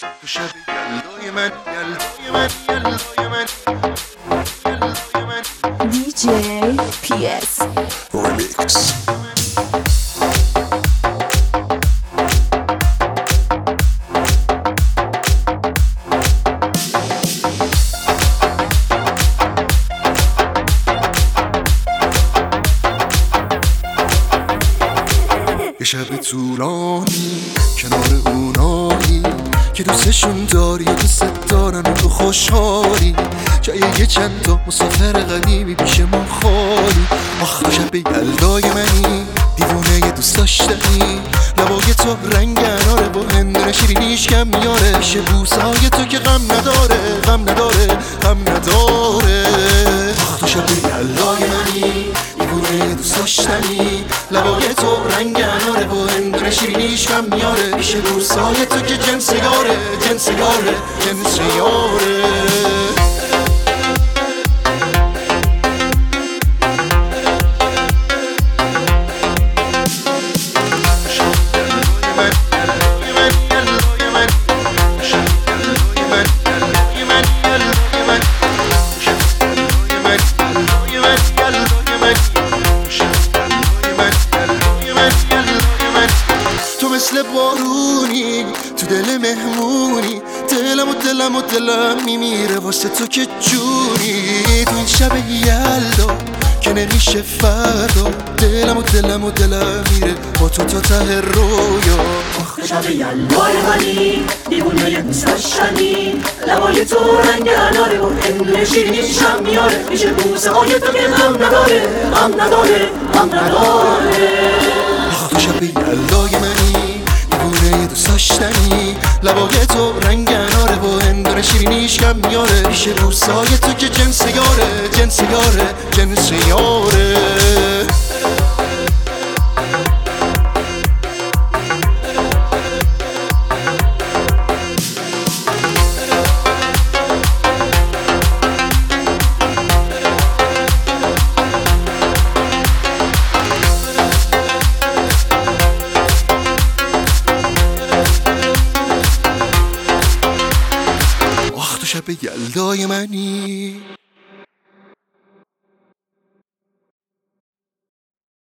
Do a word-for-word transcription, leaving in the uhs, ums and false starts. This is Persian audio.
تو شب یلدای من یلدای من یلدای من یلدای من دی جی پی اس ریمیکس. یه شب طولانی کنار اونایی که دوستشون داری و دوست دارن و تو خوشحالی، جای یه چند تا مسافر قدیمی پیش ما خالی. آخ تو شب یلدای منی، دیوونه یه دوست داشتنی، لبای تو رنگ اناره با هندونه شیرینیش کم میاره، پیش بوسای تو که غم نداره غم نداره غم نداره. آخ تو شب یلدای منی، دیوونه یه دوست داشتنی، لبای تو رنگ اناره با هندونه شیرینیش کم میاره، پیش بوسای تو که جنس یاره جنس یاره جنس یاره. مثل بارونی تو دل مهمونی، دلم و دلم و دلم میمیره واسه تو که جونی. تو این شب یلدا که نمیشه فردا، دلم و دلم و دلم میره با تو تا ته رویا. آخ شب یلدای منی، دیوونه یه دوست داشتنی، لبای تو رنگ اناره و هندونه شیرینیش هم میاره، میشه بوسه های تو که غم نداره غم نداره غم نداره. آخ تو شب یلدای منی، دیوونه یه دوست داشتنی، لبای تو رنگ اناره و هندونه شیرینیش کم میاره، پیش بوسای تو که جنس یاره جنس یاره جنس یاره. شب یلدای منی.